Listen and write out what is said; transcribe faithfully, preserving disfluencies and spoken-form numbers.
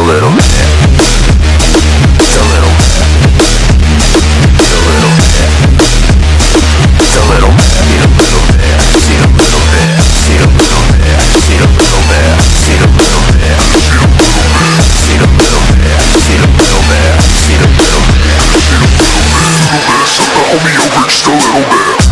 little bit. Just a little bit. Just a little bit. Just a little bit. Need a little bit. Need a little bit. Need a little bit. Need a little bit. Need a little bit. Need a little bit. Need a little bit. Need a little bit. Need a little bit. So hold me over just a little bit.